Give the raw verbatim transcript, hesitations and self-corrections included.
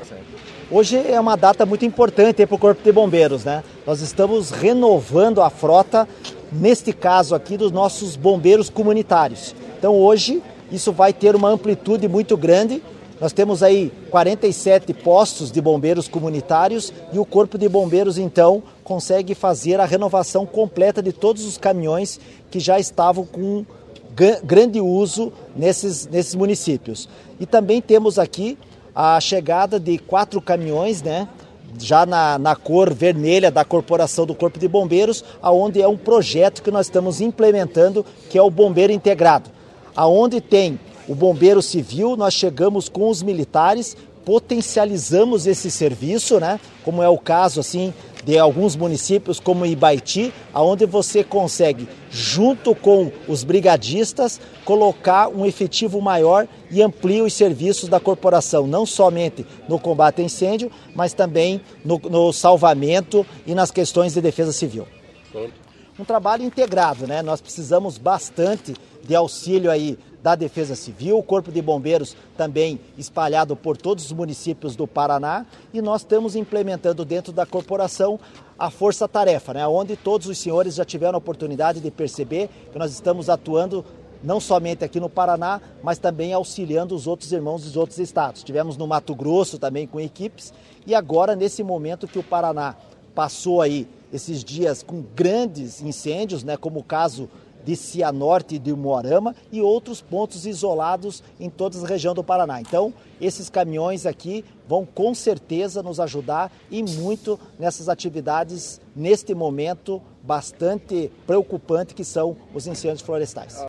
Hoje é uma data muito importante para o Corpo de Bombeiros, né? Nós estamos renovando a frota, neste caso aqui, dos nossos bombeiros comunitários. Então hoje isso vai ter uma amplitude muito grande. Nós temos aí quarenta e sete postos de bombeiros comunitários e o Corpo de Bombeiros, então, consegue fazer a renovação completa de todos os caminhões que já estavam com grande uso nesses, nesses municípios. E também temos aqui a chegada de quatro caminhões, né, já na, na cor vermelha da Corporação do Corpo de Bombeiros, aonde é um projeto que nós estamos implementando, que é o Bombeiro Integrado, aonde tem o bombeiro civil, nós chegamos com os militares, potencializamos esse serviço, né? Como é o caso assim de alguns municípios como Ibaiti, onde você consegue, junto com os brigadistas, colocar um efetivo maior e amplia os serviços da corporação, não somente no combate a incêndio, mas também no, no salvamento e nas questões de defesa civil. Um trabalho integrado, né? Nós precisamos bastante de auxílio aí da Defesa Civil, o Corpo de Bombeiros também espalhado por todos os municípios do Paraná, e nós estamos implementando dentro da corporação a força-tarefa, né? Onde todos os senhores já tiveram a oportunidade de perceber que nós estamos atuando não somente aqui no Paraná, mas também auxiliando os outros irmãos dos outros estados. Tivemos no Mato Grosso também com equipes, e agora nesse momento que o Paraná passou aí esses dias com grandes incêndios, né, como o caso de Cianorte e de Umuarama e outros pontos isolados em toda a região do Paraná. Então, esses caminhões aqui vão com certeza nos ajudar e muito nessas atividades, neste momento bastante preocupante que são os incêndios florestais.